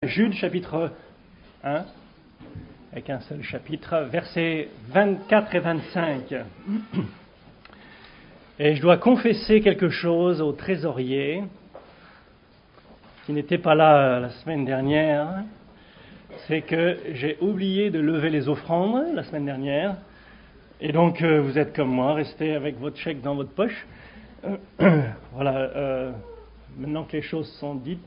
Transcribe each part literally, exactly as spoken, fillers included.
Jude chapitre un, avec un seul chapitre, versets vingt-quatre et vingt-cinq. Et je dois confesser quelque chose au trésorier, qui n'était pas là la semaine dernière, c'est que j'ai oublié de lever les offrandes la semaine dernière, et donc euh, vous êtes comme moi, restez avec votre chèque dans votre poche. Euh, voilà, euh, maintenant que les choses sont dites.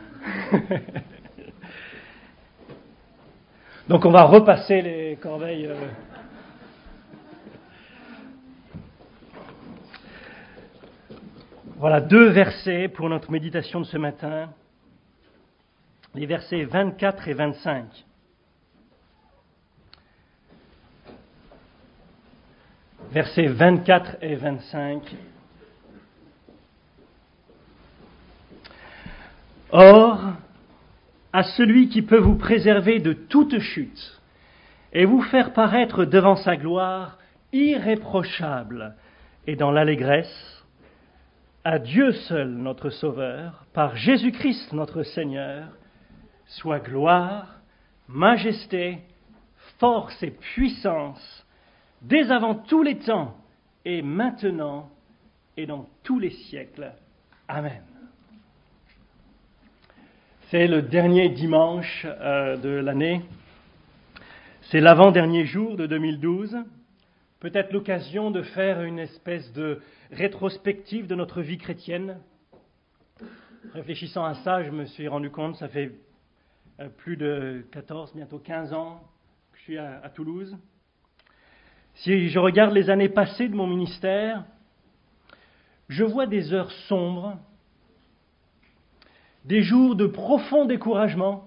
Donc on va repasser les corbeilles. Euh. Voilà deux versets pour notre méditation de ce matin. Les versets vingt-quatre et vingt-cinq. Versets vingt-quatre et vingt-cinq. Or, à celui qui peut vous préserver de toute chute et vous faire paraître devant sa gloire irréprochable et dans l'allégresse, à Dieu seul notre Sauveur, par Jésus-Christ notre Seigneur, soit gloire, majesté, force et puissance, dès avant tous les temps, et maintenant, et dans tous les siècles. Amen. C'est le dernier dimanche euh, de l'année. C'est l'avant-dernier jour de deux mille douze. Peut-être l'occasion de faire une espèce de rétrospective de notre vie chrétienne. Réfléchissant à ça, je me suis rendu compte, ça fait euh, plus de quatorze, bientôt quinze ans que je suis à, à Toulouse. Si je regarde les années passées de mon ministère, je vois des heures sombres, des jours de profond découragement,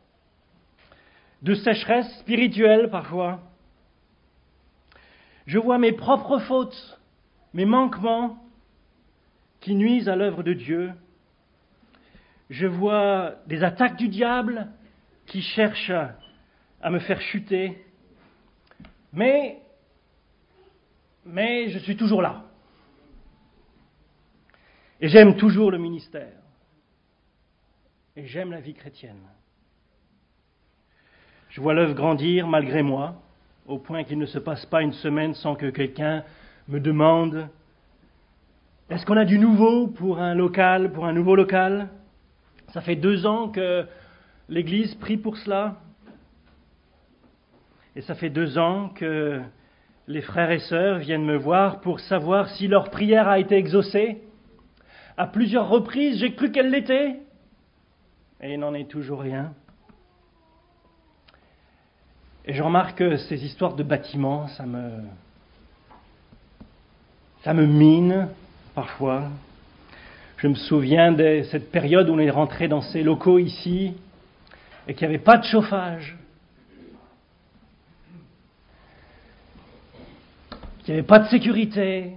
de sécheresse spirituelle parfois. Je vois mes propres fautes, mes manquements qui nuisent à l'œuvre de Dieu. Je vois des attaques du diable qui cherchent à me faire chuter. Mais, mais je suis toujours là. Et j'aime toujours le ministère. Et j'aime la vie chrétienne. Je vois l'œuvre grandir malgré moi, au point qu'il ne se passe pas une semaine sans que quelqu'un me demande « Est-ce qu'on a du nouveau pour un local, pour un nouveau local ?» Ça fait deux ans que l'Église prie pour cela. Et ça fait deux ans que les frères et sœurs viennent me voir pour savoir si leur prière a été exaucée. À plusieurs reprises, j'ai cru qu'elle l'était. Et il n'en est toujours rien. Et je remarque que ces histoires de bâtiments, ça me, ça me mine parfois. Je me souviens de cette période où on est rentré dans ces locaux ici et qu'il n'y avait pas de chauffage, qu'il n'y avait pas de sécurité,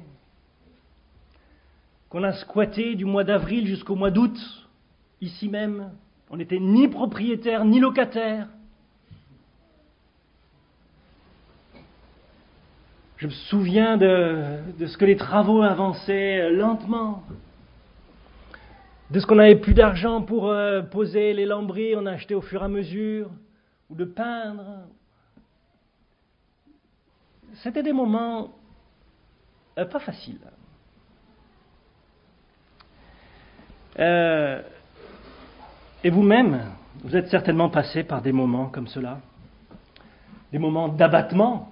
qu'on a squatté du mois d'avril jusqu'au mois d'août, ici même. On n'était ni propriétaire ni locataire. Je me souviens de, de ce que les travaux avançaient lentement, de ce qu'on n'avait plus d'argent pour euh, poser les lambris, on a acheté au fur et à mesure, ou de peindre. C'était des moments euh, pas faciles. Euh, Et vous-même, vous êtes certainement passé par des moments comme cela, des moments d'abattement,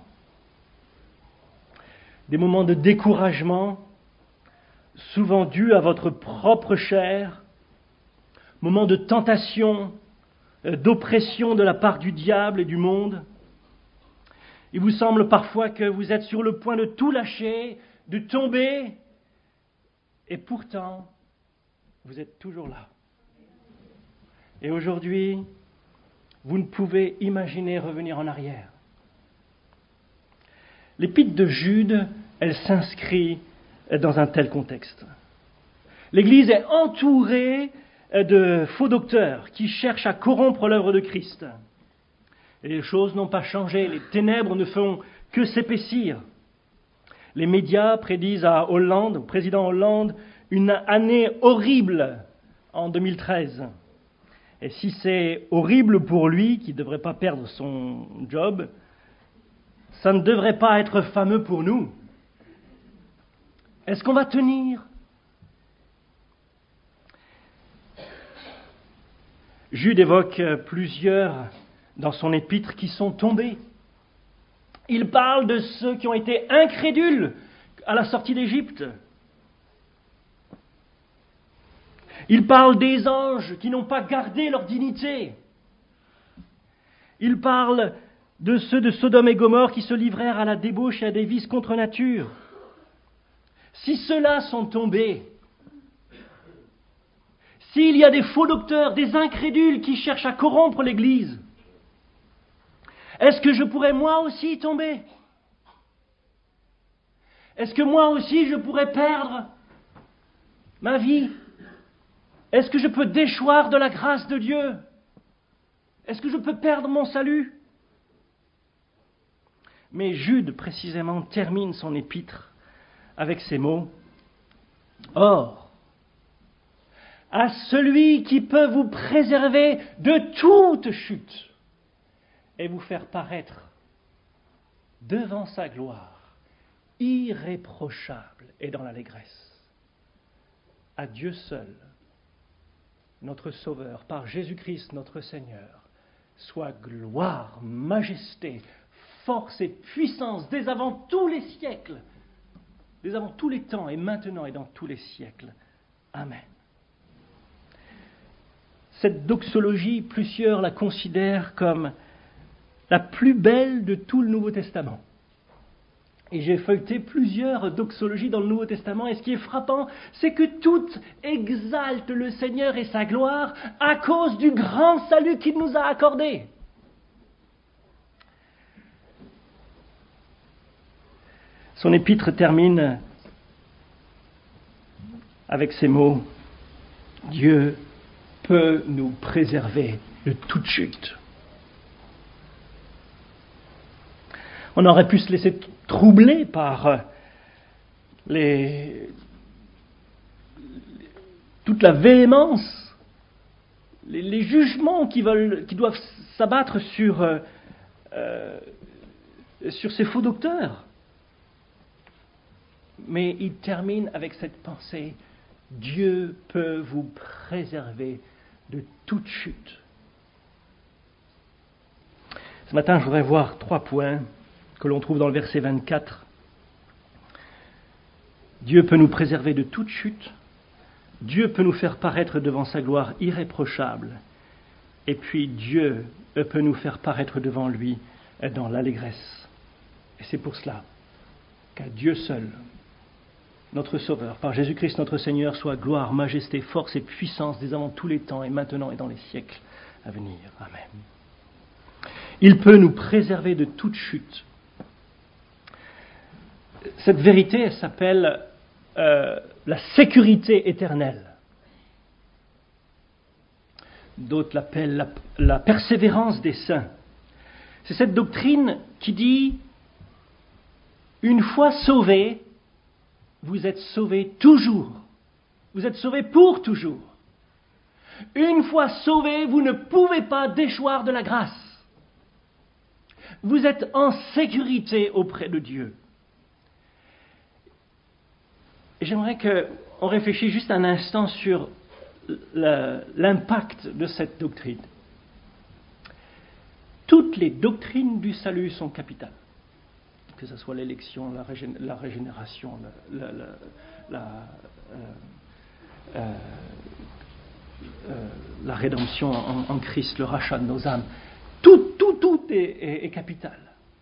des moments de découragement, souvent dus à votre propre chair, moments de tentation, d'oppression de la part du diable et du monde. Il vous semble parfois que vous êtes sur le point de tout lâcher, de tomber, et pourtant, vous êtes toujours là. Et aujourd'hui, vous ne pouvez imaginer revenir en arrière. L'épître de Jude, elle s'inscrit dans un tel contexte. L'Église est entourée de faux docteurs qui cherchent à corrompre l'œuvre de Christ. Et les choses n'ont pas changé, les ténèbres ne font que s'épaissir. Les médias prédisent à Hollande, au président Hollande, une année horrible en deux mille treize. Et si c'est horrible pour lui, qui ne devrait pas perdre son job, ça ne devrait pas être fameux pour nous. Est-ce qu'on va tenir? Jude évoque plusieurs dans son épître qui sont tombés. Il parle de ceux qui ont été incrédules à la sortie d'Égypte. Il parle des anges qui n'ont pas gardé leur dignité. Il parle de ceux de Sodome et Gomorrhe qui se livrèrent à la débauche et à des vices contre nature. Si ceux-là sont tombés, s'il y a des faux docteurs, des incrédules qui cherchent à corrompre l'Église, est-ce que je pourrais moi aussi tomber? Est-ce que moi aussi je pourrais perdre ma vie? Est-ce que je peux déchoir de la grâce de Dieu? Est-ce que je peux perdre mon salut? Mais Jude, précisément, termine son épître avec ces mots. Or, à celui qui peut vous préserver de toute chute et vous faire paraître devant sa gloire, irréprochable et dans l'allégresse, à Dieu seul, notre Sauveur, par Jésus-Christ notre Seigneur, soit gloire, majesté, force et puissance dès avant tous les siècles, dès avant tous les temps et maintenant et dans tous les siècles. Amen. Cette doxologie, plusieurs la considèrent comme la plus belle de tout le Nouveau Testament. Et j'ai feuilleté plusieurs doxologies dans le Nouveau Testament, et ce qui est frappant, c'est que toutes exaltent le Seigneur et sa gloire à cause du grand salut qu'il nous a accordé. Son épître termine avec ces mots. Dieu peut nous préserver de toute chute. On aurait pu se laisser troubler par les, toute la véhémence, les, les jugements qui, veulent, qui doivent s'abattre sur, euh, sur ces faux docteurs. Mais il termine avec cette pensée, Dieu peut vous préserver de toute chute. Ce matin, je voudrais voir trois points que l'on trouve dans le verset vingt-quatre. Dieu peut nous préserver de toute chute. Dieu peut nous faire paraître devant sa gloire irréprochable. Et puis Dieu peut nous faire paraître devant lui dans l'allégresse. Et c'est pour cela qu'à Dieu seul, notre Sauveur, par Jésus-Christ notre Seigneur, soit gloire, majesté, force et puissance dès avant tous les temps et maintenant et dans les siècles à venir. Amen. Il peut nous préserver de toute chute. Cette vérité, elle s'appelle euh, la sécurité éternelle. D'autres l'appellent la, la persévérance des saints. C'est cette doctrine qui dit, une fois sauvé, vous êtes sauvé toujours. Vous êtes sauvé pour toujours. Une fois sauvé, vous ne pouvez pas déchoir de la grâce. Vous êtes en sécurité auprès de Dieu. Et j'aimerais qu'on réfléchisse juste un instant sur le, l'impact de cette doctrine. Toutes les doctrines du salut sont capitales. Que ce soit l'élection, la, régén- la régénération, la, la, la, la, euh, euh, euh, la rédemption en, en Christ, le rachat de nos âmes. Tout, tout, tout est, est, est capital.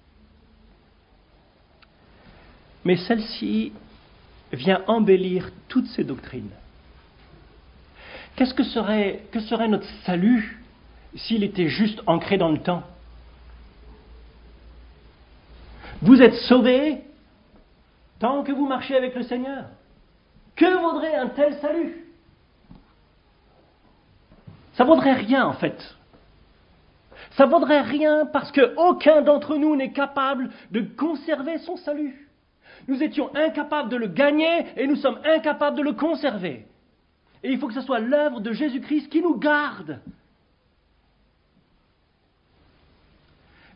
Mais celle-ci vient embellir toutes ces doctrines. Qu'est-ce que serait, que serait notre salut s'il était juste ancré dans le temps? Vous êtes sauvés tant que vous marchez avec le Seigneur. Que vaudrait un tel salut? Ça vaudrait rien en fait. Ça vaudrait rien parce qu'aucun d'entre nous n'est capable de conserver son salut. Nous étions incapables de le gagner et nous sommes incapables de le conserver. Et il faut que ce soit l'œuvre de Jésus-Christ qui nous garde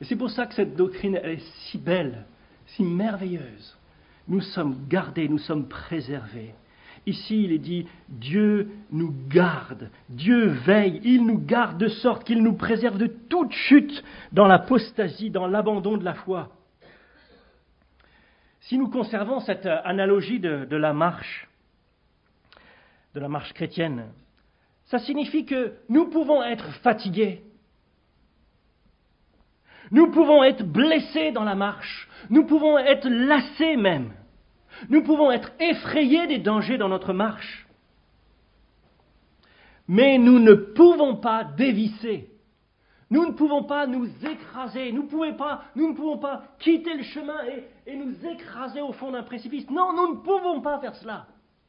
Et c'est pour ça que cette doctrine elle est si belle, si merveilleuse. Nous sommes gardés, nous sommes préservés. Ici, il est dit, Dieu nous garde, Dieu veille, il nous garde de sorte qu'il nous préserve de toute chute dans l'apostasie, dans l'abandon de la foi. Si nous conservons cette analogie de, de la marche, de la marche chrétienne, ça signifie que nous pouvons être fatigués, nous pouvons être blessés dans la marche, nous pouvons être lassés même, nous pouvons être effrayés des dangers dans notre marche, mais nous ne pouvons pas dévisser. Nous ne pouvons pas nous écraser, nous, pouvons pas, nous ne pouvons pas quitter le chemin et, et nous écraser au fond d'un précipice. Non, nous ne pouvons pas faire cela.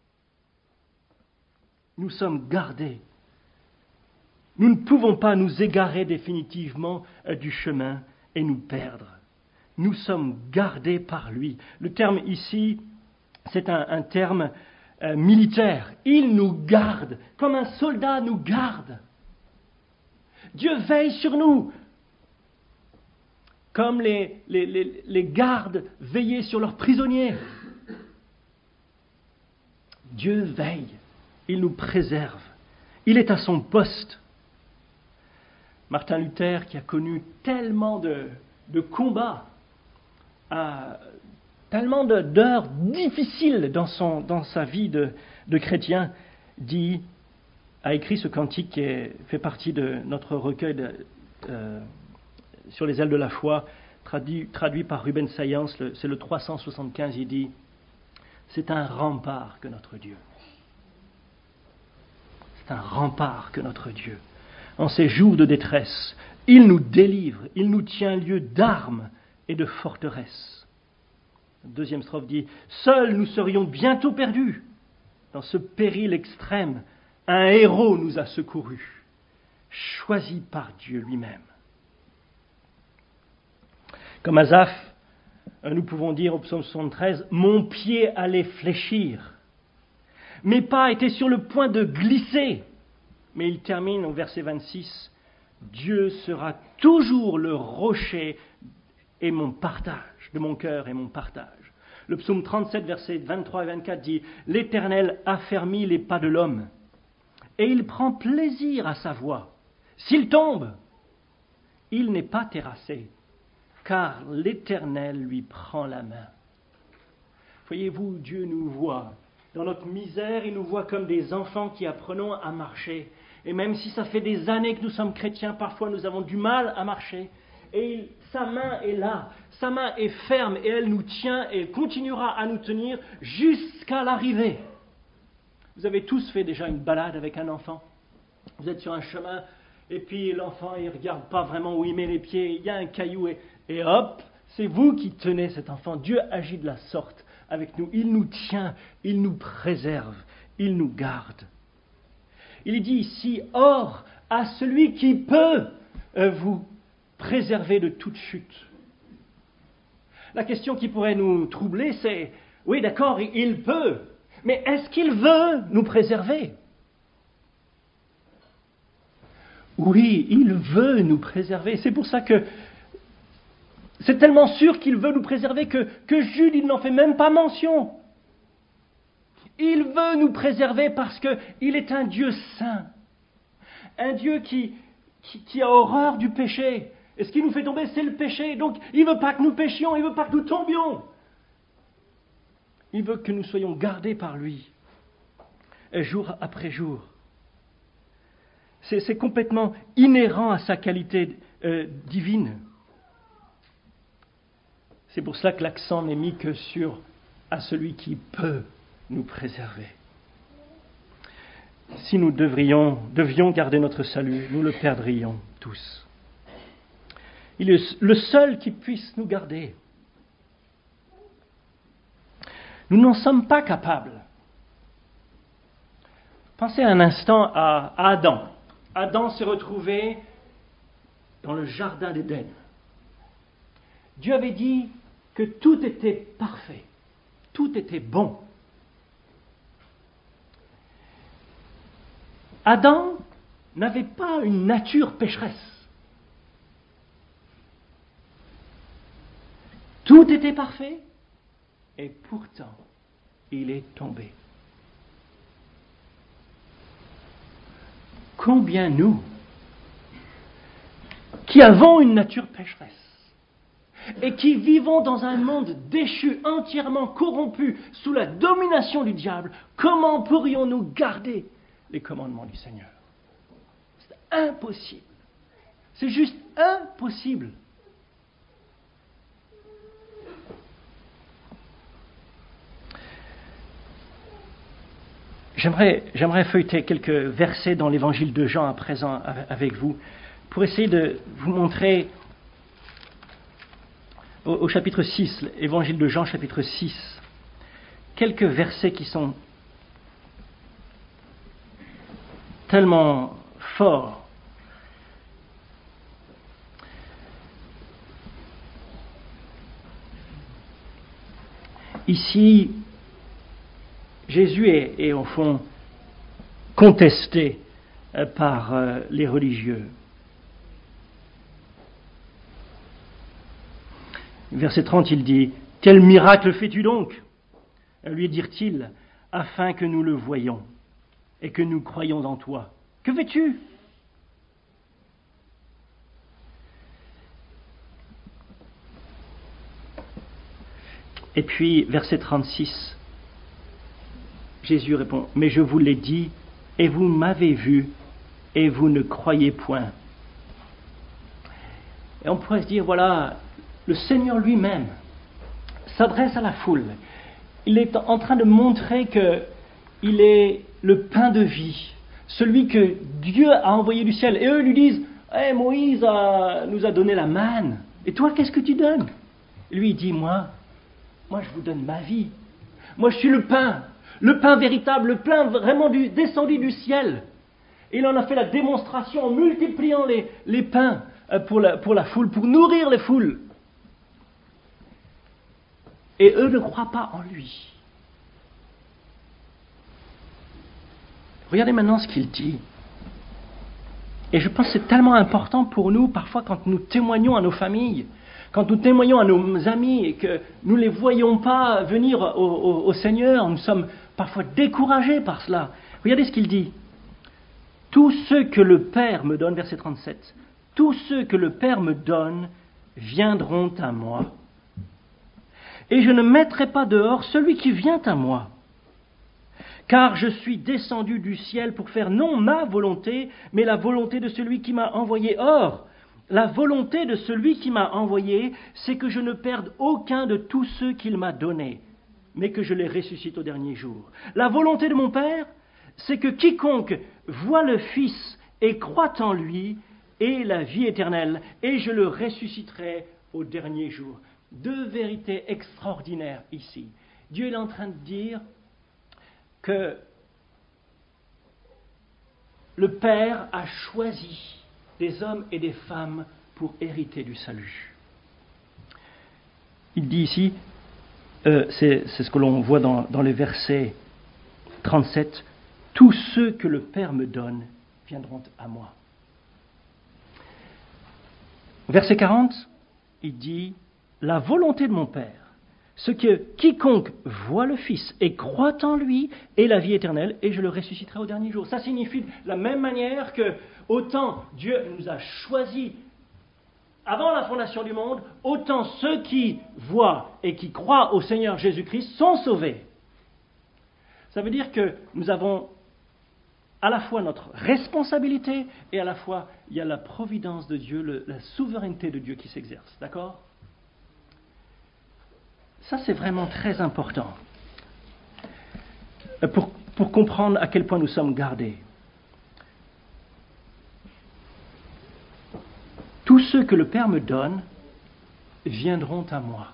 Nous sommes gardés. Nous ne pouvons pas nous égarer définitivement du chemin et nous perdre. Nous sommes gardés par lui. Le terme ici, c'est un, un terme euh, militaire. Il nous garde, comme un soldat nous garde. Dieu veille sur nous, comme les, les, les, les gardes veillaient sur leurs prisonniers. Dieu veille, il nous préserve, il est à son poste. Martin Luther, qui a connu tellement de, de combats, a, tellement de, d'heures difficiles dans, son, dans sa vie de, de chrétien, dit... a écrit ce cantique qui est, fait partie de notre recueil de, euh, sur les ailes de la foi, traduit, traduit par Ruben Sayance, le, c'est le trois cent soixante-quinze, il dit « C'est un rempart que notre Dieu. C'est un rempart que notre Dieu. En ces jours de détresse, il nous délivre, il nous tient lieu d'armes et de forteresse. » Deuxième strophe dit « Seuls nous serions bientôt perdus dans ce péril extrême. Un héros nous a secourus, choisi par Dieu lui-même. » Comme Asaph, nous pouvons dire au psaume soixante-treize, « Mon pied allait fléchir, mes pas étaient sur le point de glisser. » Mais il termine au verset vingt-six, « Dieu sera toujours le rocher et mon partage, de mon cœur et mon partage. » Le psaume trente-sept, versets vingt-trois et vingt-quatre dit, « L'Éternel affermit les pas de l'homme. Et il prend plaisir à sa voie. S'il tombe, il n'est pas terrassé, car l'Éternel lui prend la main. » Voyez-vous, Dieu nous voit. Dans notre misère, il nous voit comme des enfants qui apprenons à marcher. Et même si ça fait des années que nous sommes chrétiens, parfois nous avons du mal à marcher. Et il, sa main est là, sa main est ferme et elle nous tient et elle continuera à nous tenir jusqu'à l'arrivée. Vous avez tous fait déjà une balade avec un enfant. Vous êtes sur un chemin et puis l'enfant il ne regarde pas vraiment où il met les pieds. Il y a un caillou et, et hop, c'est vous qui tenez cet enfant. Dieu agit de la sorte avec nous. Il nous tient, il nous préserve, il nous garde. Il est dit ici, « Or à celui qui peut euh, vous préserver de toute chute. » La question qui pourrait nous troubler, c'est, oui d'accord, il peut, mais est-ce qu'il veut nous préserver ? Oui, il veut nous préserver. C'est pour ça que c'est tellement sûr qu'il veut nous préserver que, que Jude, il n'en fait même pas mention. Il veut nous préserver parce qu'il est un Dieu saint. Un Dieu qui, qui, qui a horreur du péché. Et ce qui nous fait tomber, c'est le péché. Donc, il ne veut pas que nous péchions, il ne veut pas que nous tombions. Il veut que nous soyons gardés par lui, jour après jour. C'est, c'est complètement inhérent à sa qualité euh, divine. C'est pour cela que l'accent n'est mis que sur « à celui qui peut nous préserver ». Si nous devrions, devions garder notre salut, nous le perdrions tous. Il est le seul qui puisse nous garder. Nous n'en sommes pas capables. Pensez un instant à Adam. Adam s'est retrouvé dans le jardin d'Éden. Dieu avait dit que tout était parfait, tout était bon. Adam n'avait pas une nature pécheresse. tout était parfait, et pourtant, il est tombé. Combien nous, qui avons une nature pécheresse, et qui vivons dans un monde déchu, entièrement corrompu, sous la domination du diable, comment pourrions-nous garder les commandements du Seigneur? C'est impossible. C'est juste impossible. J'aimerais, j'aimerais feuilleter quelques versets dans l'évangile de Jean à présent avec vous, pour essayer de vous montrer au, au chapitre six, l'évangile de Jean chapitre six, quelques versets qui sont tellement forts. Ici, Jésus est, est au fond contesté euh, par euh, les religieux. Verset trente, il dit « Quel miracle fais-tu donc ?» lui dirent-ils, afin que nous le voyions et que nous croyions en toi. Que fais-tu ? Et puis, verset trente-six, Jésus répond, « Mais je vous l'ai dit, et vous m'avez vu, et vous ne croyez point. » Et on pourrait se dire, voilà, le Seigneur lui-même s'adresse à la foule. Il est en train de montrer qu'il est le pain de vie, celui que Dieu a envoyé du ciel. Et eux lui disent, hey, « Moïse a, nous a donné la manne, et toi, qu'est-ce que tu donnes ?» Et lui, il dit, « Moi, moi, je vous donne ma vie. Moi, je suis le pain. Le pain véritable, le pain vraiment du, descendu du ciel. » Et il en a fait la démonstration en multipliant les, les pains pour la, pour la foule, pour nourrir les foules. Et eux ne croient pas en lui. Regardez maintenant ce qu'il dit. Et je pense que c'est tellement important pour nous, parfois, quand nous témoignons à nos familles, quand nous témoignons à nos amis et que nous ne les voyons pas venir au, au, au Seigneur, nous sommes parfois découragés par cela. Regardez ce qu'il dit. « Tous ceux que le Père me donne, verset trente-sept, tous ceux que le Père me donne viendront à moi. Et je ne mettrai pas dehors celui qui vient à moi. Car je suis descendu du ciel pour faire non ma volonté, mais la volonté de celui qui m'a envoyé. Or, la volonté de celui qui m'a envoyé, c'est que je ne perde aucun de tous ceux qu'il m'a donnés, mais que je les ressuscite au dernier jour. La volonté de mon Père, c'est que quiconque voit le Fils et croit en lui ait la vie éternelle, et je le ressusciterai au dernier jour. » Deux vérités extraordinaires ici. Dieu est en train de dire que le Père a choisi des hommes et des femmes pour hériter du salut. Il dit ici, euh, c'est, c'est ce que l'on voit dans, dans le verset trente-sept, « Tous ceux que le Père me donne viendront à moi. » Verset quarante, il dit, « La volonté de mon Père, ce que quiconque voit le Fils et croit en lui ait la vie éternelle, et je le ressusciterai au dernier jour. » Ça signifie de la même manière que autant Dieu nous a choisis avant la fondation du monde, autant ceux qui voient et qui croient au Seigneur Jésus-Christ sont sauvés. Ça veut dire que nous avons à la fois notre responsabilité et à la fois il y a la providence de Dieu, le, la souveraineté de Dieu qui s'exerce. D'accord ? Ça, c'est vraiment très important pour, pour comprendre à quel point nous sommes gardés. Tous ceux que le Père me donne viendront à moi.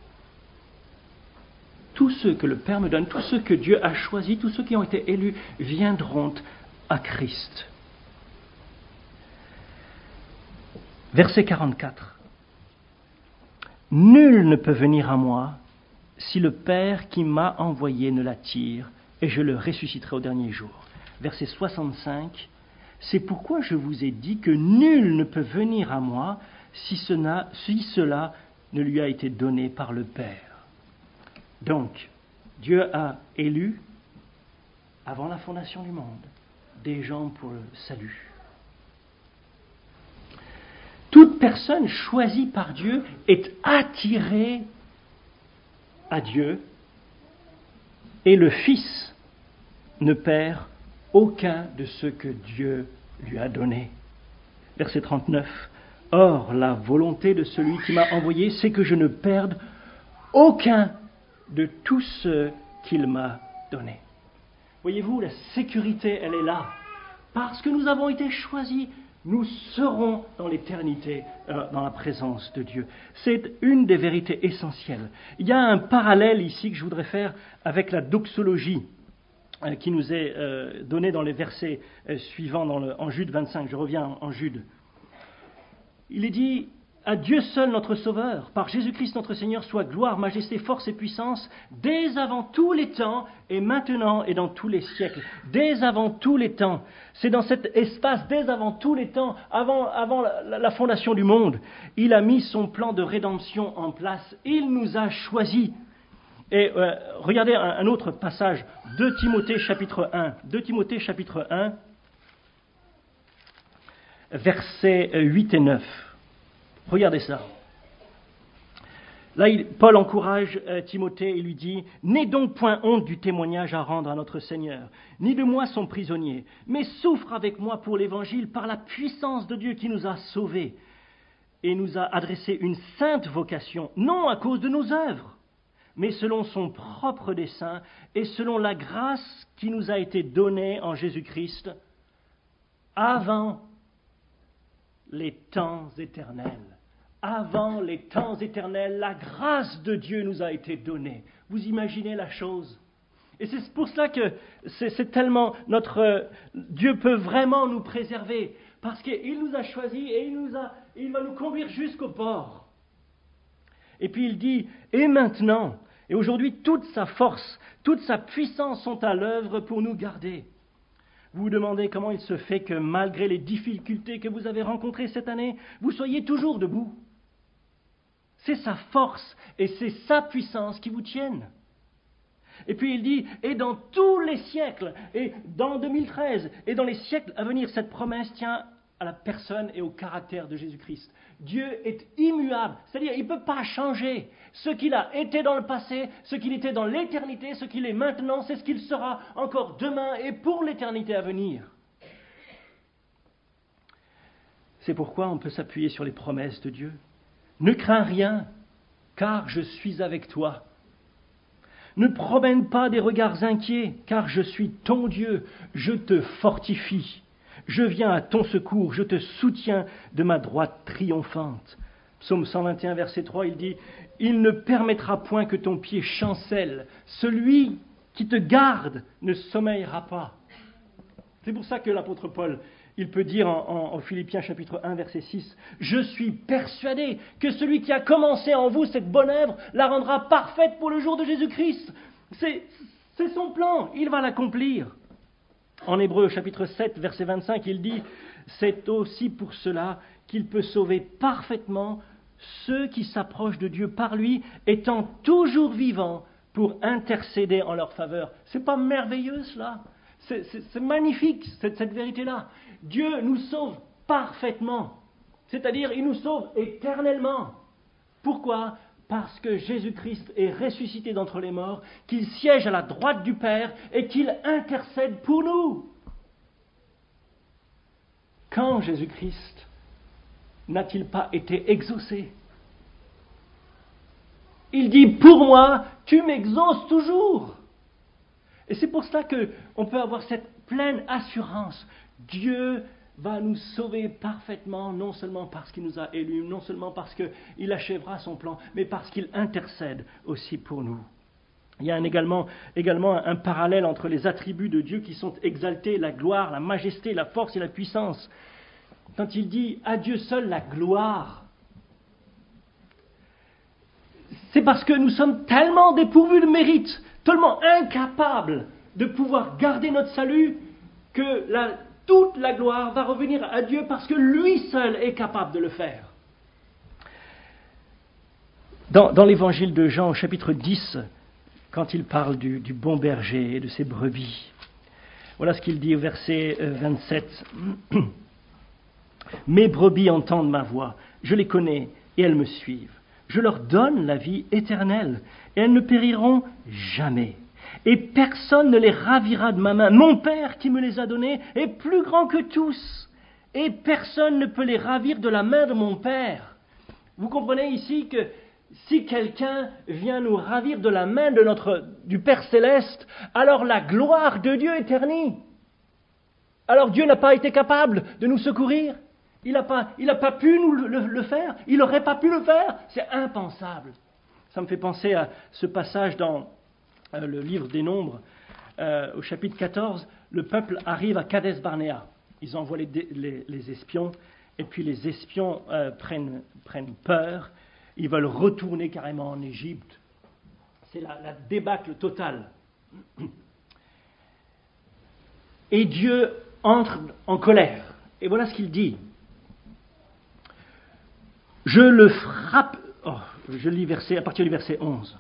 Tous ceux que le Père me donne, tous ceux que Dieu a choisis, tous ceux qui ont été élus, viendront à Christ. Verset quarante-quatre. Nul ne peut venir à moi si le Père qui m'a envoyé ne l'attire, et je le ressusciterai au dernier jour. Verset soixante-cinq. C'est pourquoi je vous ai dit que nul ne peut venir à moi si, cela, si cela ne lui a été donné par le Père. Donc, Dieu a élu, avant la fondation du monde, des gens pour le salut. Toute personne choisie par Dieu est attirée à Dieu et le Fils ne perd aucun de ce que Dieu lui a donné. Verset trente-neuf. Or, la volonté de celui qui m'a envoyé, c'est que je ne perde aucun de tout ce qu'il m'a donné. Voyez-vous, la sécurité, elle est là. Parce que nous avons été choisis, nous serons dans l'éternité, euh, dans la présence de Dieu. C'est une des vérités essentielles. Il y a un parallèle ici que je voudrais faire avec la doxologie euh, qui nous est euh, donnée dans les versets euh, suivants dans le, en Jude vingt-cinq. Je reviens en, en Jude. Il est dit, à Dieu seul notre Sauveur, par Jésus-Christ notre Seigneur, soit gloire, majesté, force et puissance, dès avant tous les temps, et maintenant et dans tous les siècles. Dès avant tous les temps. C'est dans cet espace, dès avant tous les temps, avant, avant la, la fondation du monde, il a mis son plan de rédemption en place. Il nous a choisis. Et euh, regardez un, un autre passage, deux Timothée chapitre un. deux Timothée chapitre un. Versets huit et neuf. Regardez ça. Là, il, Paul encourage euh, Timothée et lui dit « N'aie donc point honte du témoignage à rendre à notre Seigneur, ni de moi son prisonnier, mais souffre avec moi pour l'Évangile par la puissance de Dieu qui nous a sauvés et nous a adressé une sainte vocation, non à cause de nos œuvres, mais selon son propre dessein et selon la grâce qui nous a été donnée en Jésus-Christ avant les temps éternels. Avant les temps éternels, la grâce de Dieu nous a été donnée. Vous imaginez la chose? Et c'est pour cela que c'est, c'est tellement notre euh, Dieu peut vraiment nous préserver, parce qu'il nous a choisis et il, nous a, il va nous conduire jusqu'au port. Et puis il dit, et maintenant, et aujourd'hui toute sa force, toute sa puissance sont à l'œuvre pour nous garder. Vous vous demandez comment il se fait que malgré les difficultés que vous avez rencontrées cette année, vous soyez toujours debout. C'est sa force et c'est sa puissance qui vous tiennent. Et puis il dit, et dans tous les siècles, et dans deux mille treize, et dans les siècles à venir, cette promesse tient à la personne et au caractère de Jésus-Christ. Dieu est immuable, c'est-à-dire il ne peut pas changer. Ce qu'il a été dans le passé, ce qu'il était dans l'éternité, ce qu'il est maintenant, c'est ce qu'il sera encore demain et pour l'éternité à venir. C'est pourquoi on peut s'appuyer sur les promesses de Dieu. Ne crains rien, car je suis avec toi. Ne promène pas des regards inquiets, car je suis ton Dieu, je te fortifie. Je viens à ton secours, je te soutiens de ma droite triomphante. Psaume cent vingt et un, verset trois, il dit « Il ne permettra point que ton pied chancelle. Celui qui te garde ne sommeillera pas. » C'est pour ça que l'apôtre Paul, il peut dire en, en, en Philippiens chapitre un, verset six, « Je suis persuadé que celui qui a commencé en vous cette bonne œuvre la rendra parfaite pour le jour de Jésus-Christ. » C'est, c'est son plan, il va l'accomplir. En Hébreux chapitre sept, verset vingt-cinq, il dit « C'est aussi pour cela qu'il peut sauver parfaitement ceux qui s'approchent de Dieu par lui, étant toujours vivants pour intercéder en leur faveur. » C'est pas merveilleux cela? C'est, c'est, c'est magnifique cette, cette vérité-là. Dieu nous sauve parfaitement, c'est-à-dire il nous sauve éternellement. Pourquoi? Parce que Jésus-Christ est ressuscité d'entre les morts, qu'il siège à la droite du Père et qu'il intercède pour nous. Quand Jésus-Christ n'a-t-il pas été exaucé? Il dit, pour moi, tu m'exauces toujours. Et c'est pour cela qu'on peut avoir cette pleine assurance. Dieu va nous sauver parfaitement, non seulement parce qu'il nous a élus, non seulement parce qu'il achèvera son plan, mais parce qu'il intercède aussi pour nous. Il y a un, également, également un, un parallèle entre les attributs de Dieu qui sont exaltés, la gloire, la majesté, la force et la puissance. Quand il dit « à Dieu seul la gloire », c'est parce que nous sommes tellement dépourvus de mérite, tellement incapables de pouvoir garder notre salut, que la, toute la gloire va revenir à Dieu parce que lui seul est capable de le faire. Dans, dans l'évangile de Jean, au chapitre dix, quand il parle du, du bon berger et de ses brebis, voilà ce qu'il dit au verset vingt-sept. « Mes brebis entendent ma voix, je les connais et elles me suivent. Je leur donne la vie éternelle et elles ne périront jamais. Et personne ne les ravira de ma main. Mon Père qui me les a donnés est plus grand que tous et personne ne peut les ravir de la main de mon Père. » Vous comprenez ici que si quelqu'un vient nous ravir de la main de notre, du Père Céleste, alors la gloire de Dieu est ternie. Alors Dieu n'a pas été capable de nous secourir. Il n'a pas, il n'a pas pu nous le, le, le faire. Il n'aurait pas pu le faire. C'est impensable. Ça me fait penser à ce passage dans euh, le livre des Nombres, euh, au chapitre quatorze. Le peuple arrive à Kadès Barnéa. Ils envoient les, les, les espions, et puis les espions euh, prennent, prennent peur. Ils veulent retourner carrément en Égypte. C'est la, la débâcle totale. Et Dieu entre en colère. Et voilà ce qu'il dit. Je le frappe. Oh, je lis verset, à partir du verset onze.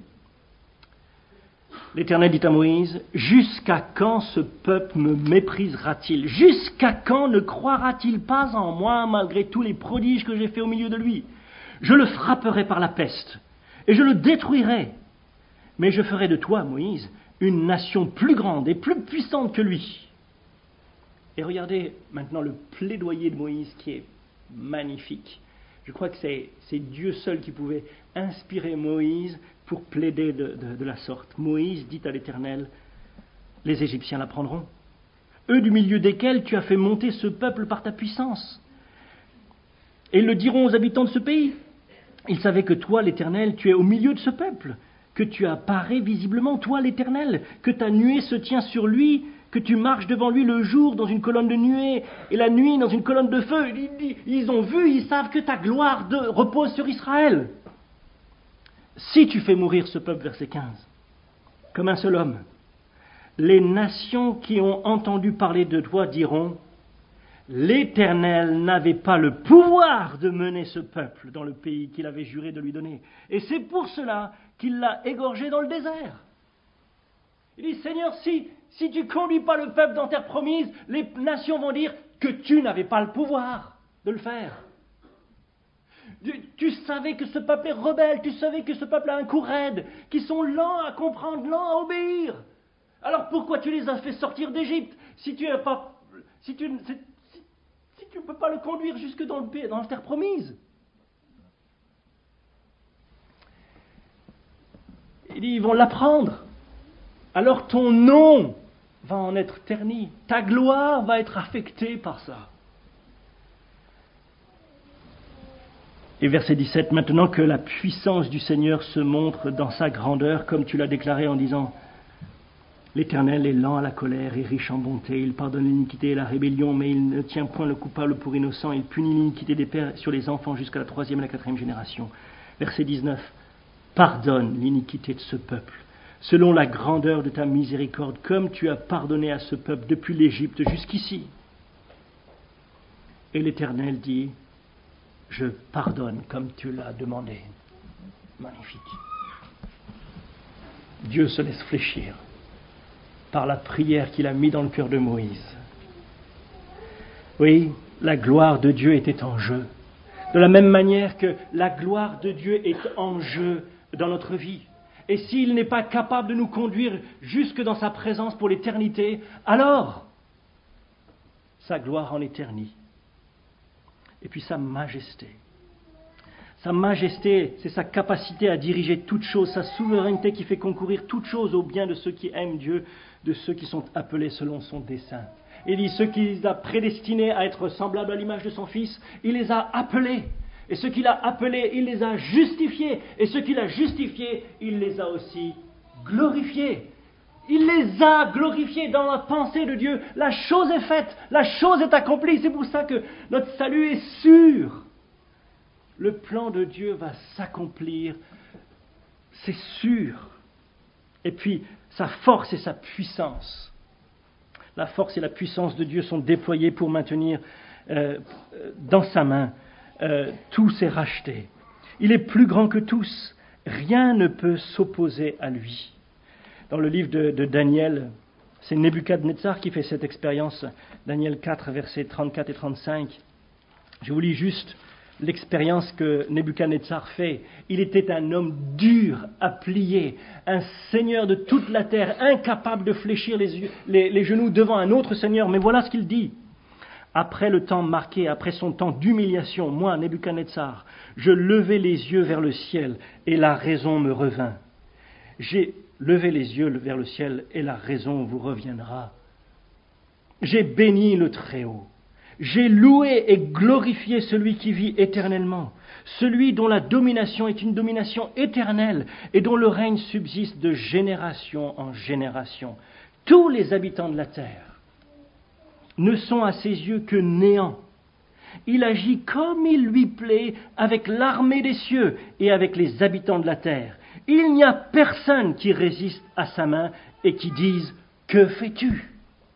L'Éternel dit à Moïse, « Jusqu'à quand ce peuple me méprisera-t-il? Jusqu'à quand ne croira-t-il pas en moi malgré tous les prodiges que j'ai faits au milieu de lui? Je le frapperai par la peste et je le détruirai. Mais je ferai de toi, Moïse, une nation plus grande et plus puissante que lui. » Et regardez maintenant le plaidoyer de Moïse qui est magnifique. Je crois que c'est, c'est Dieu seul qui pouvait inspirer Moïse pour plaider de, de, de la sorte. Moïse dit à l'Éternel, « Les Égyptiens la prendront, eux du milieu desquels tu as fait monter ce peuple par ta puissance. Et ils le diront aux habitants de ce pays. Ils savaient que toi, l'Éternel, tu es au milieu de ce peuple, que tu apparais visiblement, toi, l'Éternel, que ta nuée se tient sur lui, que tu marches devant lui le jour dans une colonne de nuée et la nuit dans une colonne de feu. Ils, ils ont vu, ils savent que ta gloire de, repose sur Israël. Si tu fais mourir ce peuple, verset quinze, comme un seul homme, les nations qui ont entendu parler de toi diront, l'Éternel n'avait pas le pouvoir de mener ce peuple dans le pays qu'il avait juré de lui donner. Et c'est pour cela qu'il l'a égorgé dans le désert. Il dit, Seigneur, si, si tu ne conduis pas le peuple dans terre promise, les nations vont dire que tu n'avais pas le pouvoir de le faire. Tu, tu savais que ce peuple est rebelle, tu savais que ce peuple a un cou raide, qu'ils sont lents à comprendre, lents à obéir. Alors pourquoi tu les as fait sortir d'Égypte si tu n'as pas, si tu, si, si tu ne peux pas le conduire jusque dans le pays, dans la terre promise? Il dit, ils vont l'apprendre. Alors ton nom va en être terni. Ta gloire va être affectée par ça. Et verset dix-sept, maintenant que la puissance du Seigneur se montre dans sa grandeur, comme tu l'as déclaré en disant, l'Éternel est lent à la colère et riche en bonté, il pardonne l'iniquité et la rébellion, mais il ne tient point le coupable pour innocent, il punit l'iniquité des pères sur les enfants jusqu'à la troisième et la quatrième génération. Verset dix-neuf, pardonne l'iniquité de ce peuple, selon la grandeur de ta miséricorde, comme tu as pardonné à ce peuple depuis l'Égypte jusqu'ici. Et l'Éternel dit, je pardonne comme tu l'as demandé. Magnifique. Dieu se laisse fléchir par la prière qu'il a mise dans le cœur de Moïse. Oui, la gloire de Dieu était en jeu. De la même manière que la gloire de Dieu est en jeu dans notre vie. Et s'il n'est pas capable de nous conduire jusque dans sa présence pour l'éternité, alors sa gloire en est ternie. Et puis sa majesté. Sa majesté, c'est sa capacité à diriger toutes choses, sa souveraineté qui fait concourir toutes choses au bien de ceux qui aiment Dieu, de ceux qui sont appelés selon son dessein. Il dit, ceux qu'il a prédestinés à être semblables à l'image de son Fils, il les a appelés. Et ceux qu'il a appelés, il les a justifiés. Et ceux qu'il a justifiés, il les a aussi glorifiés. Il les a glorifiés dans la pensée de Dieu. La chose est faite, la chose est accomplie. C'est pour ça que notre salut est sûr. Le plan de Dieu va s'accomplir, c'est sûr. Et puis, sa force et sa puissance. La force et la puissance de Dieu sont déployées pour maintenir euh, dans sa main euh, tous ses rachetés. Il est plus grand que tous. Rien ne peut s'opposer à lui. Dans le livre de, de Daniel, c'est Nebuchadnezzar qui fait cette expérience. Daniel quatre, versets trente-quatre et trente-cinq. Je vous lis juste l'expérience que Nebuchadnezzar fait. Il était un homme dur à plier, un seigneur de toute la terre, incapable de fléchir les, yeux, les, les genoux devant un autre seigneur. Mais voilà ce qu'il dit. Après le temps marqué, après son temps d'humiliation, moi, Nebuchadnezzar, je levai les yeux vers le ciel et la raison me revint. J'ai levé les yeux vers le ciel et la raison vous reviendra. J'ai béni le Très-Haut. J'ai loué et glorifié celui qui vit éternellement, celui dont la domination est une domination éternelle et dont le règne subsiste de génération en génération. Tous les habitants de la terre ne sont à ses yeux que néant. Il agit comme il lui plaît avec l'armée des cieux et avec les habitants de la terre. Il n'y a personne qui résiste à sa main et qui dise « Que fais-tu »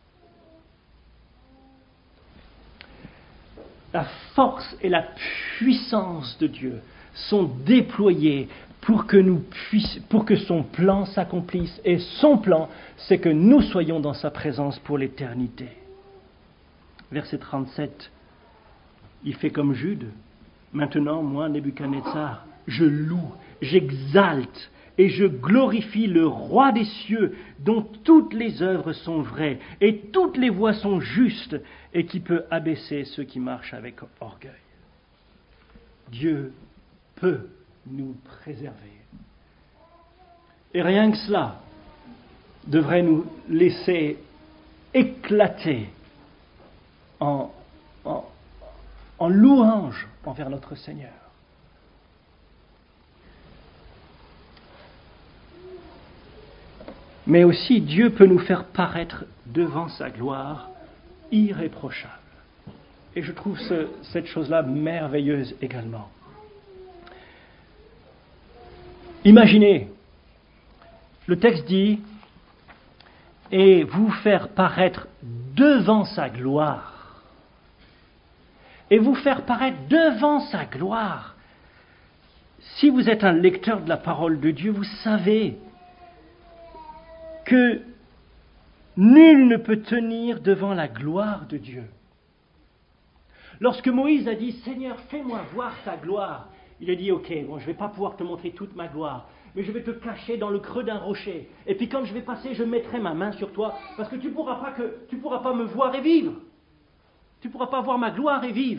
La force et la puissance de Dieu sont déployées pour que, nous puisse, pour que son plan s'accomplisse. Et son plan, c'est que nous soyons dans sa présence pour l'éternité. Verset trente-sept, il fait comme Jude. Maintenant, moi, Nebuchadnezzar, je loue, j'exalte et je glorifie le roi des cieux, dont toutes les œuvres sont vraies et toutes les voies sont justes, et qui peut abaisser ceux qui marchent avec orgueil. Dieu peut nous préserver. Et rien que cela devrait nous laisser éclater en, en, en louange envers notre Seigneur. Mais aussi, Dieu peut nous faire paraître devant sa gloire irréprochable. Et je trouve ce, cette chose-là merveilleuse également. Imaginez, le texte dit, et vous faire paraître devant sa gloire. Et vous faire paraître devant sa gloire. Si vous êtes un lecteur de la parole de Dieu, vous savez que nul ne peut tenir devant la gloire de Dieu. Lorsque Moïse a dit « Seigneur, fais-moi voir ta gloire », il a dit « Ok, bon, je ne vais pas pouvoir te montrer toute ma gloire, mais je vais te cacher dans le creux d'un rocher. Et puis quand je vais passer, je mettrai ma main sur toi, parce que tu ne pourras pas que, tu pourras pas me voir et vivre. Tu ne pourras pas voir ma gloire et vivre. »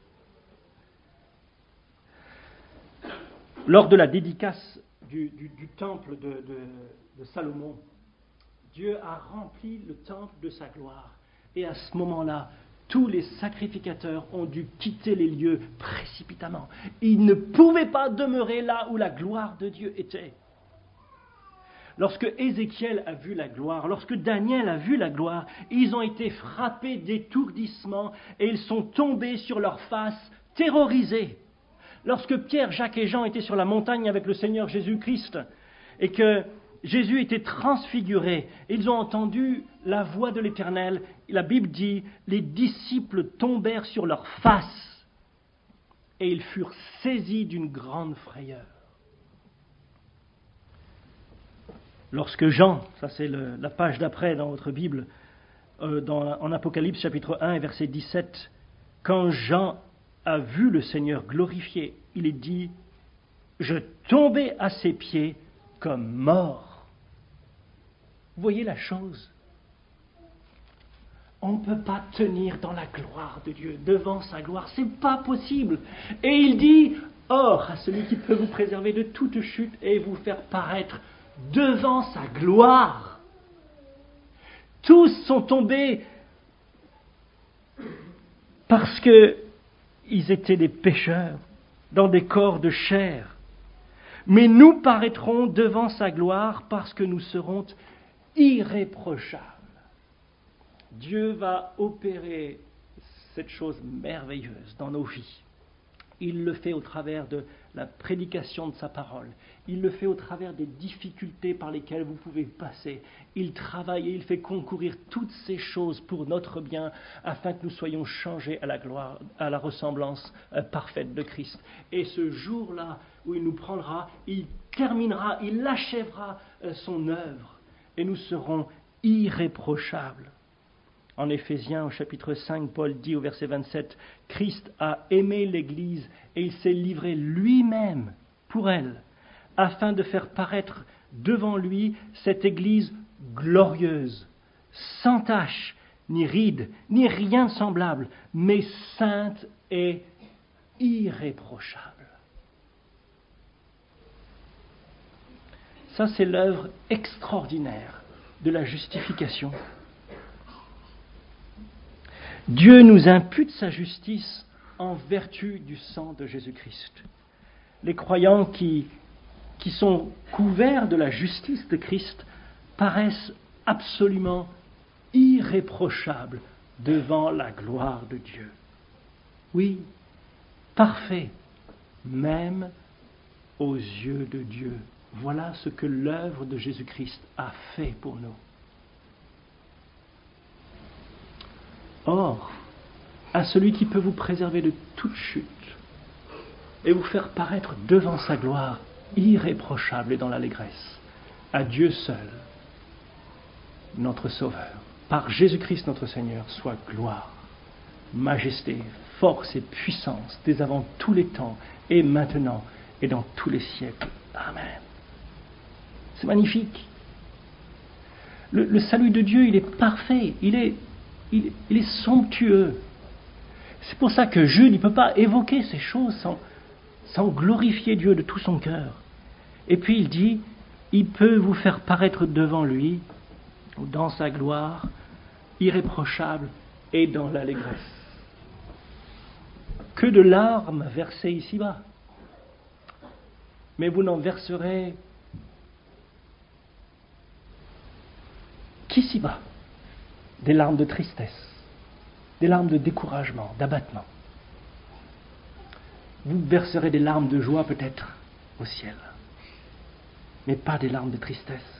Lors de la dédicace du, du, du temple de, de, de Salomon, Dieu a rempli le temple de sa gloire. Et à ce moment-là, tous les sacrificateurs ont dû quitter les lieux précipitamment. Ils ne pouvaient pas demeurer là où la gloire de Dieu était. Lorsque Ézéchiel a vu la gloire, lorsque Daniel a vu la gloire, ils ont été frappés d'étourdissement et ils sont tombés sur leur face, terrorisés. Lorsque Pierre, Jacques et Jean étaient sur la montagne avec le Seigneur Jésus-Christ et que Jésus était transfiguré, ils ont entendu la voix de l'Éternel. La Bible dit, les disciples tombèrent sur leur face et ils furent saisis d'une grande frayeur. Lorsque Jean, ça c'est le, la page d'après dans votre Bible, euh, dans, en Apocalypse chapitre un et verset dix-sept, quand Jean a vu le Seigneur glorifié, il est dit, je tombai à ses pieds comme mort. Vous voyez la chose? On ne peut pas tenir dans la gloire de Dieu, devant sa gloire, c'est pas possible. Et il dit, or, à celui qui peut vous préserver de toute chute et vous faire paraître devant sa gloire. Tous sont tombés parce que ils étaient des pécheurs dans des corps de chair. Mais nous paraîtrons devant sa gloire parce que nous serons irréprochables. Dieu va opérer cette chose merveilleuse dans nos vies. Il le fait au travers de la prédication de sa parole. Il le fait au travers des difficultés par lesquelles vous pouvez passer. Il travaille et il fait concourir toutes ces choses pour notre bien, afin que nous soyons changés à la gloire, à la ressemblance euh, parfaite de Christ. Et ce jour-là où il nous prendra, il terminera, il achèvera euh, son œuvre, et nous serons irréprochables. En Éphésiens, au chapitre cinq, Paul dit au verset vingt-sept, « Christ a aimé l'Église et il s'est livré lui-même pour elle, afin de faire paraître devant lui cette Église glorieuse, sans tache, ni ride, ni rien de semblable, mais sainte et irréprochable. » Ça, c'est l'œuvre extraordinaire de la justification. Dieu nous impute sa justice en vertu du sang de Jésus-Christ. Les croyants qui, qui sont couverts de la justice de Christ paraissent absolument irréprochables devant la gloire de Dieu. Oui, parfait, même aux yeux de Dieu. Voilà ce que l'œuvre de Jésus-Christ a fait pour nous. Or, à celui qui peut vous préserver de toute chute et vous faire paraître devant sa gloire irréprochable et dans l'allégresse, à Dieu seul, notre Sauveur, par Jésus-Christ notre Seigneur, soit gloire, majesté, force et puissance dès avant tous les temps et maintenant et dans tous les siècles. Amen. C'est magnifique. Le, le salut de Dieu, il est parfait, il est Il, il est somptueux. C'est pour ça que Jude ne peut pas évoquer ces choses sans, sans glorifier Dieu de tout son cœur. Et puis il dit, il peut vous faire paraître devant lui, dans sa gloire, irréprochable et dans l'allégresse. Que de larmes versées ici-bas. Mais vous n'en verserez qu'ici-bas. Des larmes de tristesse, des larmes de découragement, d'abattement. Vous verserez des larmes de joie peut-être au ciel, mais pas des larmes de tristesse.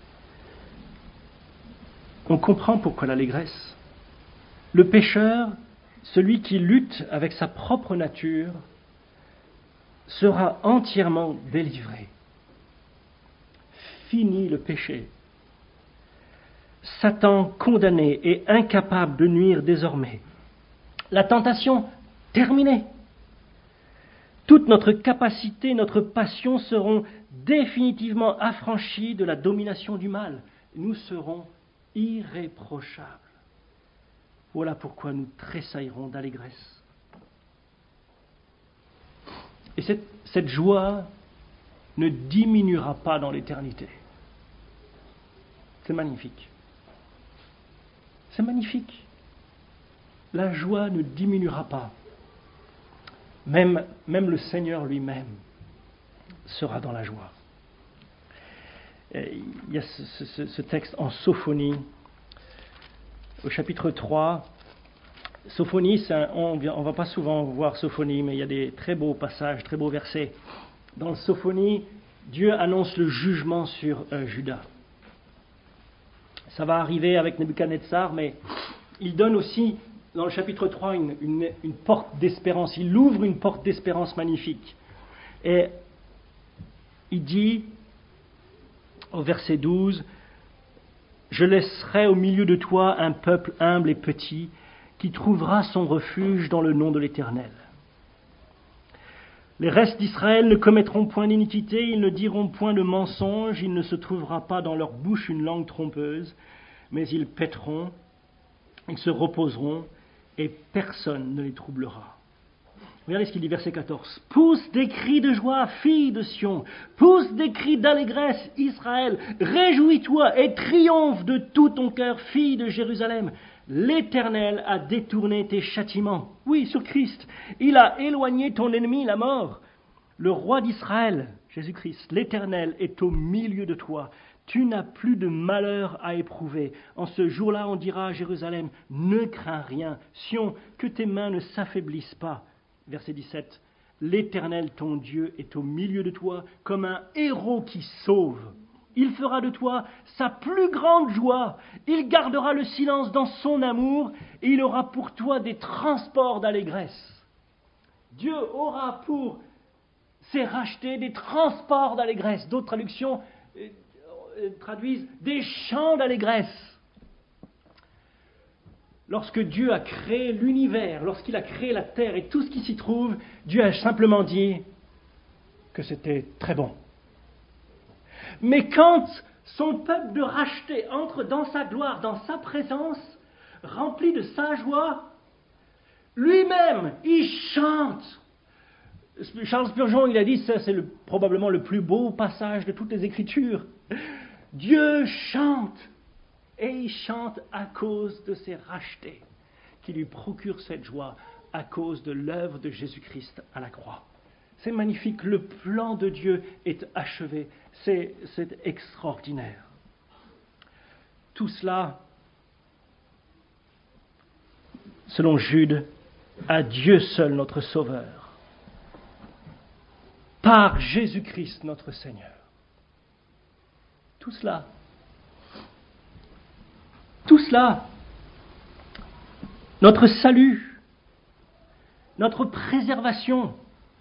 On comprend pourquoi l'allégresse. Le pécheur, celui qui lutte avec sa propre nature, sera entièrement délivré. Fini le péché. Satan condamné et incapable de nuire désormais. La tentation terminée. Toute notre capacité, notre passion seront définitivement affranchies de la domination du mal. Nous serons irréprochables. Voilà pourquoi nous tressaillerons d'allégresse. Et cette, cette joie ne diminuera pas dans l'éternité. C'est magnifique. C'est magnifique. La joie ne diminuera pas. Même, même le Seigneur lui-même sera dans la joie. Et il y a ce, ce, ce texte en Sophonie, au chapitre trois. Sophonie, c'est un, on ne va pas souvent voir Sophonie, mais il y a des très beaux passages, très beaux versets. Dans le Sophonie, Dieu annonce le jugement sur euh, Juda. Ça va arriver avec Nebuchadnezzar, mais il donne aussi, dans le chapitre trois, une, une, une porte d'espérance. Il ouvre une porte d'espérance magnifique. Et il dit, au verset douze, « Je laisserai au milieu de toi un peuple humble et petit, qui trouvera son refuge dans le nom de l'Éternel. Les restes d'Israël ne commettront point d'iniquité, ils ne diront point de mensonge, il ne se trouvera pas dans leur bouche une langue trompeuse, mais ils paîtront, ils se reposeront, et personne ne les troublera. » Regardez ce qu'il dit, verset quatorze. « Pousse des cris de joie, fille de Sion, pousse des cris d'allégresse, Israël, réjouis-toi et triomphe de tout ton cœur, fille de Jérusalem. L'Éternel a détourné tes châtiments. » Oui, sur Christ. Il a éloigné ton ennemi, la mort. Le roi d'Israël, Jésus-Christ, l'Éternel est au milieu de toi. Tu n'as plus de malheur à éprouver. En ce jour-là, on dira à Jérusalem, ne crains rien. Sion, que tes mains ne s'affaiblissent pas. Verset dix-sept. L'Éternel, ton Dieu, est au milieu de toi comme un héros qui sauve. Il fera de toi sa plus grande joie. Il gardera le silence dans son amour et il aura pour toi des transports d'allégresse. Dieu aura pour ses rachetés des transports d'allégresse. D'autres traductions euh, euh, traduisent des chants d'allégresse. Lorsque Dieu a créé l'univers, lorsqu'il a créé la terre et tout ce qui s'y trouve, Dieu a simplement dit que c'était très bon. Mais quand son peuple de racheté entre dans sa gloire, dans sa présence, rempli de sa joie, lui-même, il chante. Charles Spurgeon, il a dit, ça c'est le, probablement le plus beau passage de toutes les Écritures. Dieu chante, et il chante à cause de ses rachetés, qui lui procurent cette joie à cause de l'œuvre de Jésus-Christ à la croix. C'est magnifique, le plan de Dieu est achevé, c'est, c'est extraordinaire. Tout cela, selon Jude, à Dieu seul notre Sauveur, par Jésus-Christ notre Seigneur. Tout cela, tout cela, notre salut, notre préservation,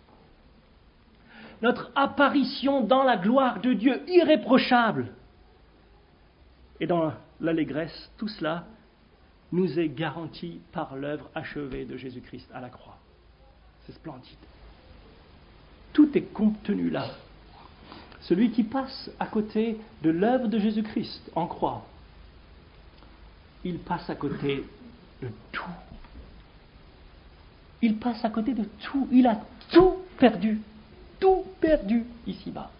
notre apparition dans la gloire de Dieu irréprochable et dans l'allégresse, tout cela nous est garanti par l'œuvre achevée de Jésus-Christ à la croix. C'est splendide. Tout est contenu là. Celui qui passe à côté de l'œuvre de Jésus-Christ en croix, il passe à côté de tout. Il passe à côté de tout. Il a tout perdu. Tout perdu ici-bas.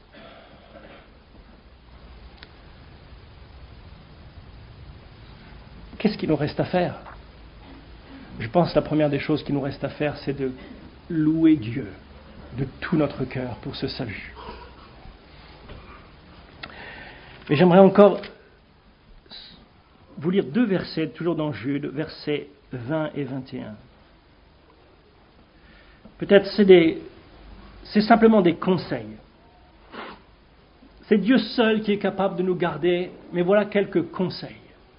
Qu'est-ce qu'il nous reste à faire ? Je pense que la première des choses qu'il nous reste à faire, c'est de louer Dieu de tout notre cœur pour ce salut. Mais j'aimerais encore vous lire deux versets, toujours dans Jude, versets vingt et vingt et un. Peut-être c'est des, c'est simplement des conseils. C'est Dieu seul qui est capable de nous garder, mais voilà quelques conseils.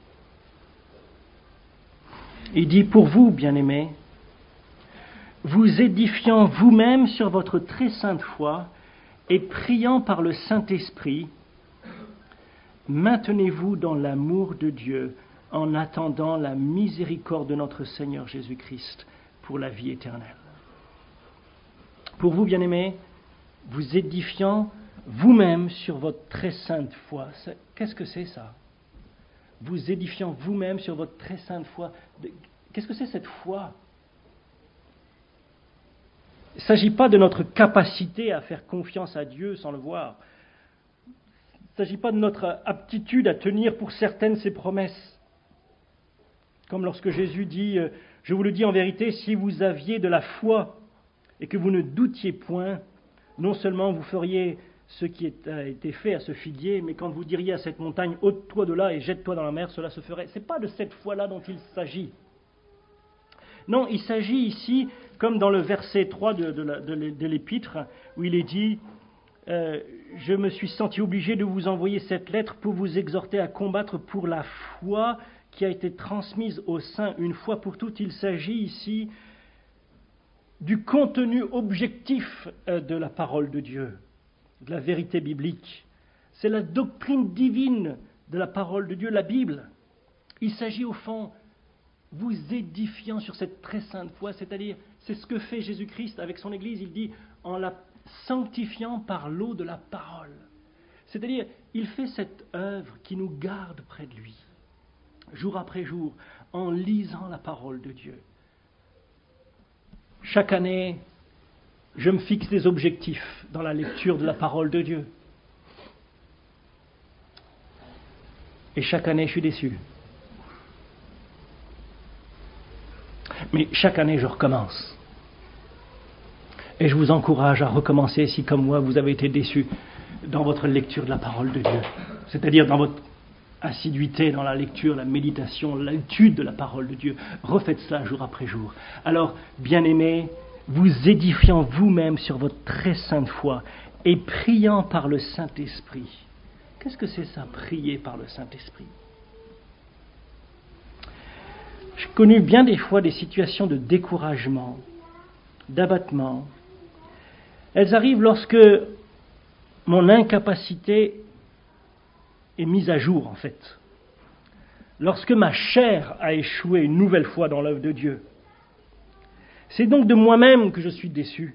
Il dit, pour vous, bien-aimés, vous édifiant vous-même sur votre très sainte foi et priant par le Saint-Esprit, maintenez-vous dans l'amour de Dieu en attendant la miséricorde de notre Seigneur Jésus-Christ pour la vie éternelle. Pour vous, bien-aimés, vous édifiant vous-même sur votre très sainte foi. Qu'est-ce que c'est ça ? Vous édifiant vous-même sur votre très sainte foi. Qu'est-ce que c'est cette foi ? Il ne s'agit pas de notre capacité à faire confiance à Dieu sans le voir. Il ne s'agit pas de notre aptitude à tenir pour certaines ses promesses. Comme lorsque Jésus dit, « Je vous le dis en vérité, si vous aviez de la foi et que vous ne doutiez point, non seulement vous feriez ce qui a été fait à ce figuier, mais quand vous diriez à cette montagne, ôte-toi de là et jette-toi dans la mer, cela se ferait. » Ce n'est pas de cette foi-là dont il s'agit. Non, il s'agit ici, comme dans le verset trois de, de, la, de, de l'épître, où il est dit euh, « Je me suis senti obligé de vous envoyer cette lettre pour vous exhorter à combattre pour la foi qui a été transmise aux saints une fois pour toutes. » Il s'agit ici du contenu objectif de la parole de Dieu, de la vérité biblique. C'est la doctrine divine de la parole de Dieu, la Bible. Il s'agit au fond, vous édifiant sur cette très sainte foi, c'est-à-dire, c'est ce que fait Jésus-Christ avec son Église, il dit, en la sanctifiant par l'eau de la parole. C'est-à-dire, il fait cette œuvre qui nous garde près de lui, jour après jour, en lisant la parole de Dieu. Chaque année, je me fixe des objectifs dans la lecture de la parole de Dieu. Et chaque année, je suis déçu. Mais chaque année, je recommence. Et je vous encourage à recommencer si, comme moi, vous avez été déçus dans votre lecture de la parole de Dieu. C'est-à-dire dans votre assiduité dans la lecture, la méditation, l'étude de la parole de Dieu. Refaites cela jour après jour. Alors, bien-aimés, vous édifiant vous-même sur votre très sainte foi et priant par le Saint-Esprit. Qu'est-ce que c'est ça, prier par le Saint-Esprit? J'ai connu bien des fois des situations de découragement, d'abattement. Elles arrivent lorsque mon incapacité est mise à jour, en fait. Lorsque ma chair a échoué une nouvelle fois dans l'œuvre de Dieu. C'est donc de moi-même que je suis déçu.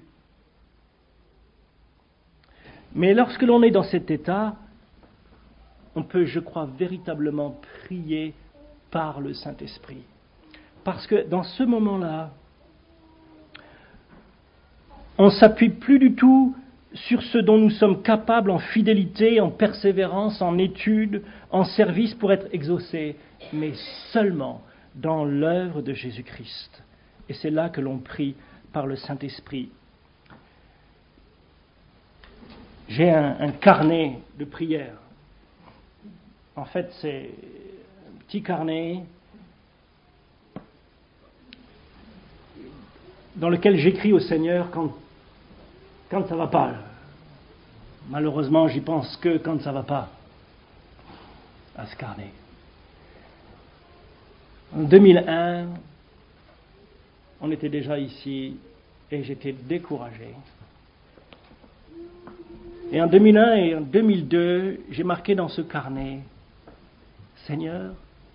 Mais lorsque l'on est dans cet état, on peut, je crois, véritablement prier par le Saint-Esprit. Parce que dans ce moment-là, on ne s'appuie plus du tout sur ce dont nous sommes capables en fidélité, en persévérance, en étude, en service pour être exaucés, mais seulement dans l'œuvre de Jésus-Christ. Et c'est là que l'on prie par le Saint-Esprit. J'ai un, un carnet de prière. En fait, c'est un petit carnet dans lequel j'écris au Seigneur quand, quand ça ne va pas. Malheureusement, j'y pense que quand ça ne va pas, à ce carnet. En deux mille un, on était déjà ici et j'étais découragé. Et en deux mille un et en deux mille deux, j'ai marqué dans ce carnet, Seigneur,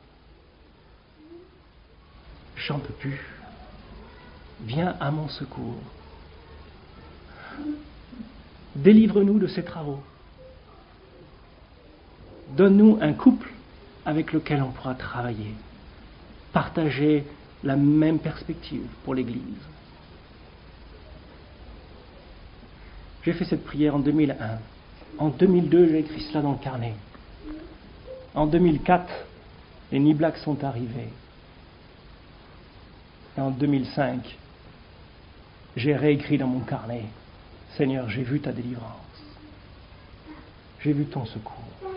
j'en peux plus. Viens à mon secours. Délivre-nous de ces travaux. Donne-nous un couple avec lequel on pourra travailler, partager la même perspective pour l'Église. J'ai fait cette prière en deux mille un. En deux mille deux, j'ai écrit cela dans le carnet. En deux mille quatre, les Niblacs sont arrivés. Et en deux mille cinq, j'ai réécrit dans mon carnet, Seigneur, j'ai vu ta délivrance. J'ai vu ton secours.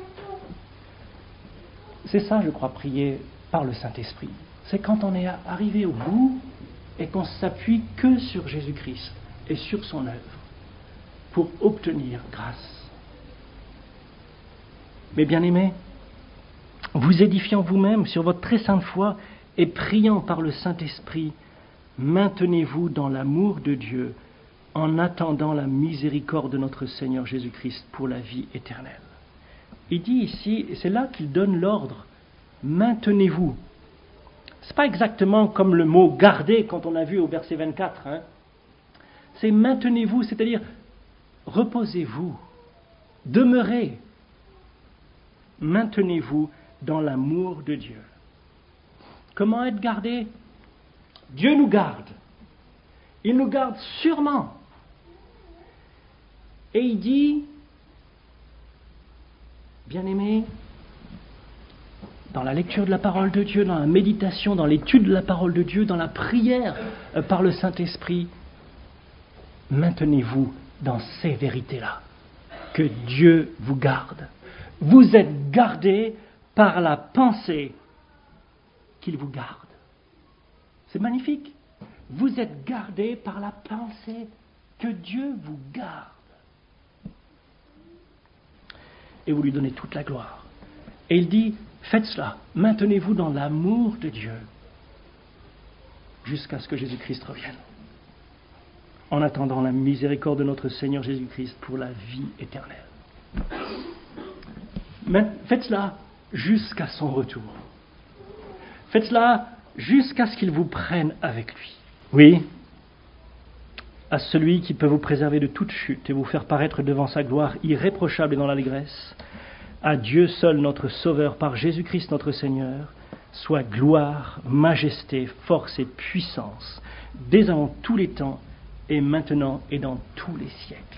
C'est ça, je crois, prier par le Saint-Esprit. C'est quand on est arrivé au bout et qu'on s'appuie que sur Jésus-Christ et sur son œuvre pour obtenir grâce. Mes bien-aimés, vous édifiant vous-même sur votre très sainte foi et priant par le Saint-Esprit, maintenez-vous dans l'amour de Dieu en attendant la miséricorde de notre Seigneur Jésus-Christ pour la vie éternelle. Il dit ici, et c'est là qu'il donne l'ordre, maintenez-vous. Ce n'est pas exactement comme le mot garder quand on a vu au verset vingt-quatre. Hein. C'est maintenez-vous, c'est-à-dire reposez-vous, demeurez, maintenez-vous dans l'amour de Dieu. Comment être gardé? Dieu nous garde. Il nous garde sûrement. Et il dit, bien-aimés, dans la lecture de la parole de Dieu, dans la méditation, dans l'étude de la parole de Dieu, dans la prière euh, par le Saint-Esprit, maintenez-vous dans ces vérités-là, que Dieu vous garde. Vous êtes gardés par la pensée qu'il vous garde. C'est magnifique. Vous êtes gardés par la pensée que Dieu vous garde. Et vous lui donnez toute la gloire. Et il dit, faites cela, maintenez-vous dans l'amour de Dieu jusqu'à ce que Jésus-Christ revienne. En attendant la miséricorde de notre Seigneur Jésus-Christ pour la vie éternelle. Mais faites cela jusqu'à son retour. Faites cela jusqu'à ce qu'il vous prenne avec lui. Oui, à celui qui peut vous préserver de toute chute et vous faire paraître devant sa gloire irréprochable et dans l'allégresse, à Dieu seul notre Sauveur par Jésus-Christ notre Seigneur, soit gloire, majesté, force et puissance, dès avant tous les temps, et maintenant et dans tous les siècles.